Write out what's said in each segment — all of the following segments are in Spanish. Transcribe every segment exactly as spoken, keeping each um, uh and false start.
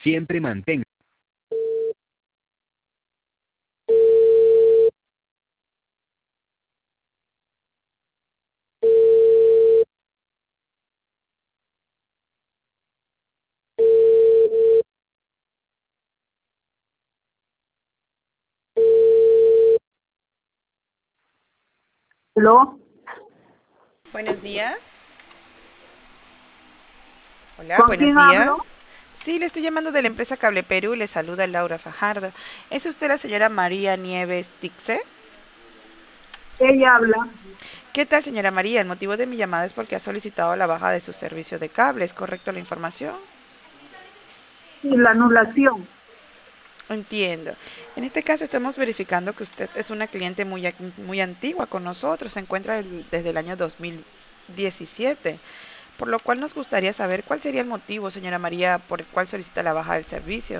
Siempre mantenga. ¿Aló? Buenos días. Hola, ¿Con buenos quién hablo? días. Sí, le estoy llamando de la empresa Cable Perú y le saluda Laura Fajardo. ¿Es usted la señora María Nieves Tixe? Ella habla. ¿Qué tal, señora María? El motivo de mi llamada es porque ha solicitado la baja de su servicio de cable. ¿Es correcto la información? Y la anulación. Entiendo. En este caso estamos verificando que usted es una cliente muy, ac- muy antigua con nosotros. Se encuentra el- desde el año dos mil diecisiete. Por lo cual nos gustaría saber cuál sería el motivo, señora María, por el cual solicita la baja del servicio.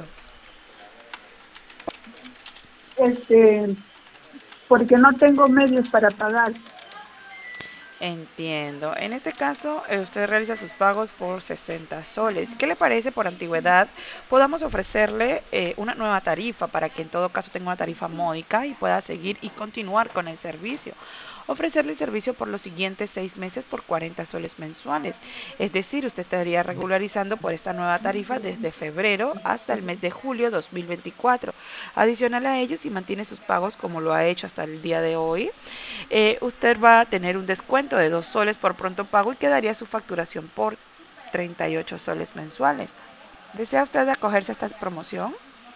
Este, porque no tengo medios para pagar. Entiendo. En este caso, eh, usted realiza sus pagos por sesenta soles. ¿Qué le parece por antigüedad? Podamos ofrecerle eh, una nueva tarifa para que en todo caso tenga una tarifa módica y pueda seguir y continuar con el servicio. Ofrecerle el servicio por los siguientes seis meses por cuarenta soles mensuales. Es decir, usted estaría regularizando por esta nueva tarifa desde febrero hasta el mes de julio dos mil veinticuatro. Adicional a ello, si mantiene sus pagos como lo ha hecho hasta el día de hoy, eh, usted va a tener un descuento de dos soles por pronto pago y quedaría su facturación por treinta y ocho soles mensuales. ¿Desea usted acogerse a esta promoción?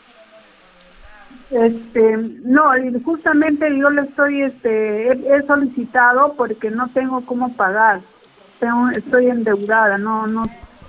Este, no, y justamente yo le estoy, este, he, he solicitado porque no tengo cómo pagar. Tengo, estoy endeudada, no, no,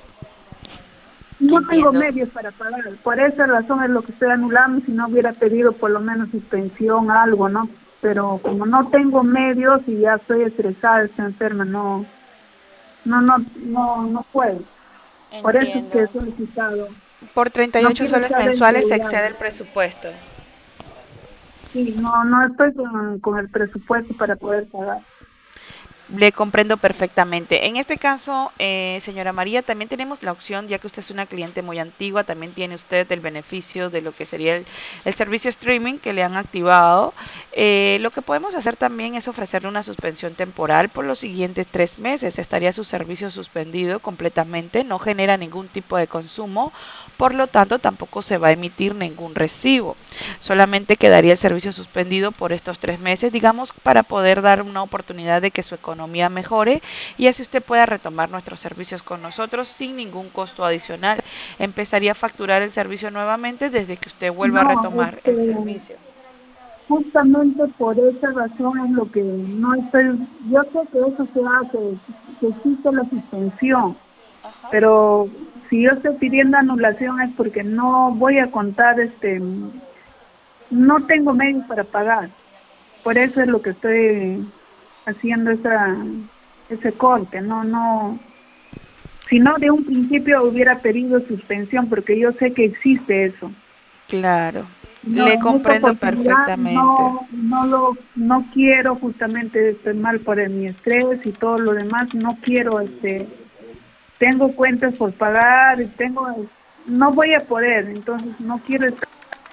no tengo Entiendo. medios para pagar. Por esa razón es lo que estoy anulando. Si no hubiera pedido por lo menos suspensión, algo, ¿no? Pero como no tengo medios y ya estoy estresada, estoy enferma, no, no, no, no, no puedo. Por eso es que he Entiendo. solicitado. Por treinta y No ocho quiero soles estar mensuales se endeudada. excede el presupuesto. Sí, no, no estoy con, con el presupuesto para poder pagar. Le comprendo perfectamente. En este caso, eh, señora María, también tenemos la opción, ya que usted es una cliente muy antigua, también tiene usted el beneficio de lo que sería el, el servicio streaming que le han activado. Eh, lo que podemos hacer también es ofrecerle una suspensión temporal por los siguientes tres meses. Estaría su servicio suspendido completamente, no genera ningún tipo de consumo, por lo tanto tampoco se va a emitir ningún recibo. Solamente quedaría el servicio suspendido por estos tres meses, digamos, para poder dar una oportunidad de que su economía mejore y así usted pueda retomar nuestros servicios con nosotros sin ningún costo adicional. Empezaría a facturar el servicio nuevamente desde que usted vuelva a No, retomar este, el servicio. justamente por esa razón es lo que no estoy, yo sé que eso se hace, que existe la suspensión, Ajá. pero si yo estoy pidiendo anulación es porque no voy a contar, este, no tengo medios para pagar. Por eso es lo que estoy haciendo esa, ese corte, no, no, si no de un principio hubiera pedido suspensión porque yo sé que existe eso. Claro, No, le en esta comprendo oportunidad perfectamente. no, no lo, no quiero, justamente estoy mal por el, mi estrés y todo lo demás, no quiero, este, tengo cuentas por pagar, y tengo, no voy a poder, entonces no quiero estar.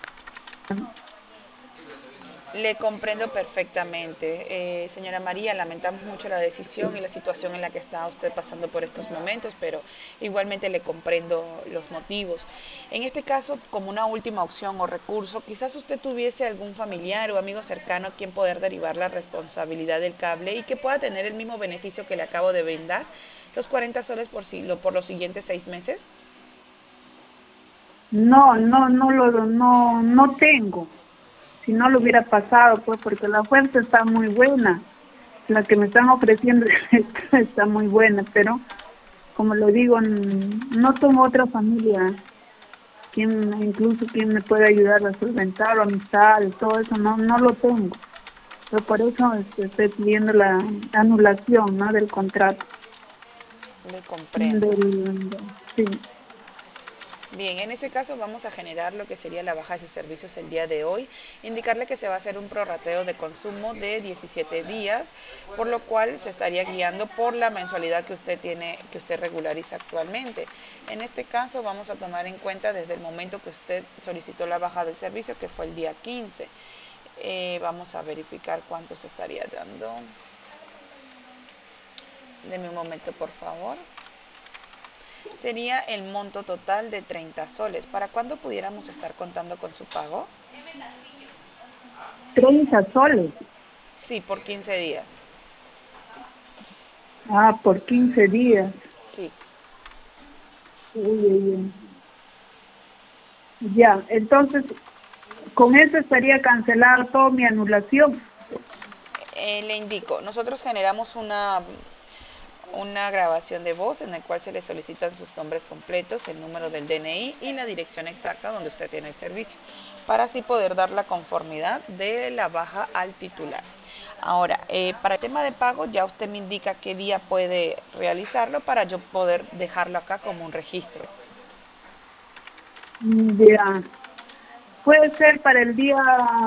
Le comprendo perfectamente. Eh, señora María, lamentamos mucho la decisión y la situación en la que está usted pasando por estos momentos, pero igualmente le comprendo los motivos. En este caso, como una última opción o recurso, quizás usted tuviese algún familiar o amigo cercano a quien poder derivar la responsabilidad del cable y que pueda tener el mismo beneficio que le acabo de brindar, los cuarenta soles por, si, lo, por los siguientes seis meses. No, no, no lo, no, no tengo. Si no lo hubiera pasado, pues porque la oferta está muy buena, la que me están ofreciendo está, está muy buena, pero como le digo, no tengo otra familia, quien, incluso quien me puede ayudar a solventar, o amistades, todo eso, no, no lo tengo. Pero por eso este, estoy pidiendo la anulación, ¿no? Del contrato. Le comprendo. Del, sí. Bien, en ese caso vamos a generar lo que sería la baja de sus servicios el día de hoy, indicarle que se va a hacer un prorrateo de consumo de diecisiete días, por lo cual se estaría guiando por la mensualidad que usted tiene, que usted regulariza actualmente. En este caso vamos a tomar en cuenta desde el momento que usted solicitó la baja del servicio, que fue el día quince. Eh, vamos a verificar cuánto se estaría dando. Deme un momento, por favor. Sería el monto total de treinta soles. ¿Para cuándo pudiéramos estar contando con su pago? Treinta soles. Sí, por quince días. Ah, por quince días. Sí. Uy, uy, uy. Ya, entonces, con eso estaría cancelada toda mi anulación. Eh, le indico, nosotros generamos una, una grabación de voz en la cual se le solicitan sus nombres completos, el número del D N I y la dirección exacta donde usted tiene el servicio, para así poder dar la conformidad de la baja al titular. Ahora, eh, para el tema de pago, ya usted me indica qué día puede realizarlo para yo poder dejarlo acá como un registro. Ya, puede ser para el día,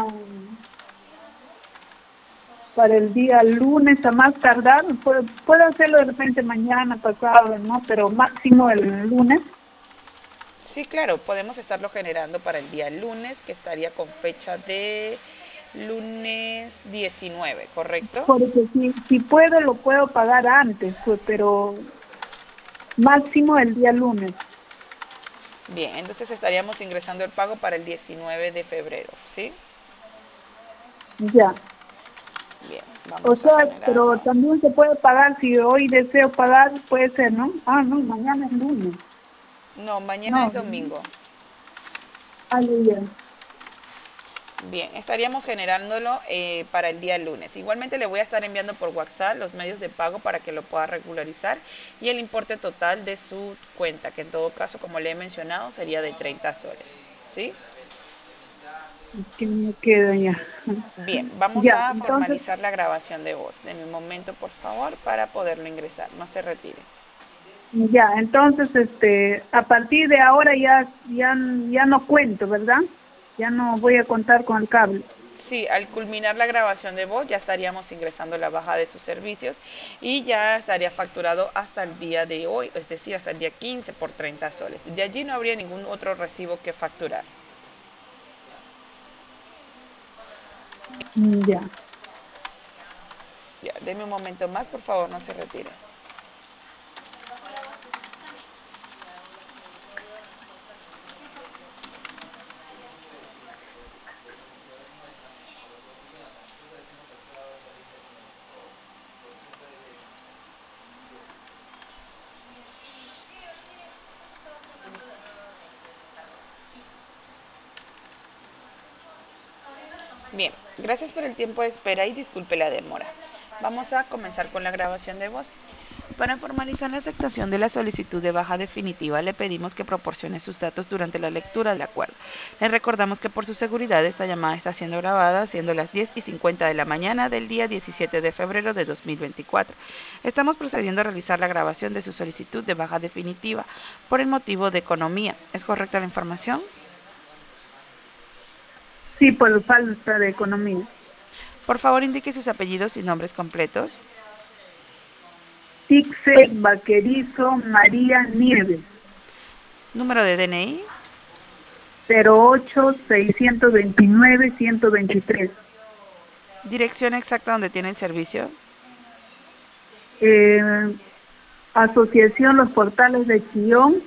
para el día lunes a más tardar. Puedo, puedo hacerlo de repente mañana, pasado, ¿no? Pero máximo el lunes. Sí, claro, podemos estarlo generando para el día lunes, que estaría con fecha de lunes diecinueve, ¿correcto? Porque si, si puedo, lo puedo pagar antes, pues, pero máximo el día lunes. Bien, entonces estaríamos ingresando el pago para el diecinueve de febrero, ¿sí? Ya. Bien, O vamos a sea, pero generarlo. también se puede pagar, si hoy deseo pagar, puede ser, ¿no? Ah, no, mañana es lunes. No, mañana es No, domingo. ay, ay, ay. Bien, estaríamos generándolo eh, para el día lunes. Igualmente le voy a estar enviando por WhatsApp los medios de pago para que lo pueda regularizar y el importe total de su cuenta, que en todo caso, como le he mencionado, sería de treinta soles, ¿sí? Que me queda ya. Bien, vamos Ya, a entonces, formalizar la grabación de voz. Deme un momento, por favor, para poderlo ingresar. No se retire. ya, entonces, este, a partir de ahora ya, ya, ya no cuento, ¿verdad? Ya no voy a contar con el cable. Sí, al culminar la grabación de voz ya estaríamos ingresando la baja de sus servicios y ya estaría facturado hasta el día de hoy, es decir, hasta el día quince por treinta soles. De allí no habría ningún otro recibo que facturar. Mm, ya. Ya, deme un momento más, por favor, no se retire. Bien, gracias por el tiempo de espera y disculpe la demora. Vamos a comenzar con la grabación de voz. Para formalizar la aceptación de la solicitud de baja definitiva, le pedimos que proporcione sus datos durante la lectura del acuerdo. Le recordamos que por su seguridad esta llamada está siendo grabada, siendo las diez y cincuenta de la mañana del día diecisiete de febrero de dos mil veinticuatro. Estamos procediendo a realizar la grabación de su solicitud de baja definitiva por el motivo de economía. ¿Es correcta la información? Sí, por falta de economía. Por favor, indique sus apellidos y nombres completos. Tixe Vaquerizo María Nieves, Número de D N I. cero ocho seiscientos veintinueve ciento veintitrés. Dirección exacta donde tiene el servicio. Eh, Asociación Los Portales de Chillón,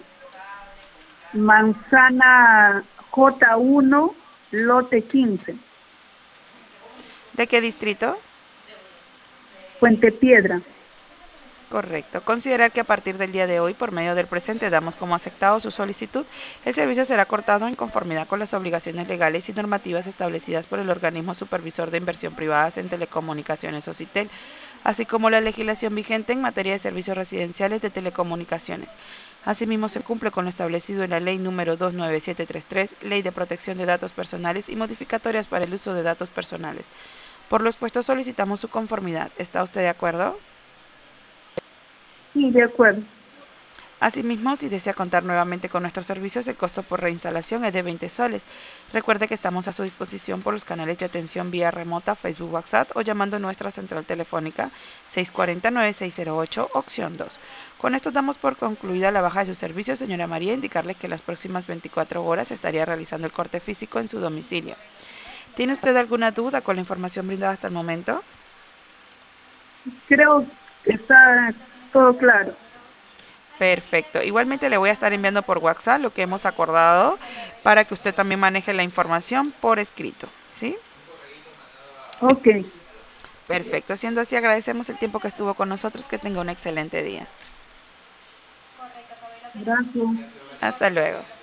Manzana J uno, lote quince, ¿De qué distrito? Puente Piedra. Correcto. Considerar que a partir del día de hoy, por medio del presente, damos como aceptado su solicitud. El servicio será cortado en conformidad con las obligaciones legales y normativas establecidas por el organismo supervisor de inversión privadas en telecomunicaciones OCITEL, así como la legislación vigente en materia de servicios residenciales de telecomunicaciones. Asimismo, se cumple con lo establecido en la Ley número dos nueve siete tres tres, Ley de Protección de Datos Personales y modificatorias para el uso de datos personales. Por lo expuesto, solicitamos su conformidad. ¿Está usted de acuerdo? Sí, de acuerdo. Asimismo, si desea contar nuevamente con nuestros servicios, el costo por reinstalación es de veinte soles. Recuerde que estamos a su disposición por los canales de atención vía remota, Facebook, WhatsApp o llamando a nuestra central telefónica seis cuatro nueve, seis cero ocho, opción dos. Con esto damos por concluida la baja de su servicio, señora María, indicarle que las próximas veinticuatro horas estaría realizando el corte físico en su domicilio. ¿Tiene usted alguna duda con la información brindada hasta el momento? Creo que está todo claro. Perfecto. Igualmente le voy a estar enviando por WhatsApp lo que hemos acordado para que usted también maneje la información por escrito, ¿sí? Ok, Perfecto. Siendo así, agradecemos el tiempo que estuvo con nosotros. Que tenga un excelente día. gracias. Hasta luego.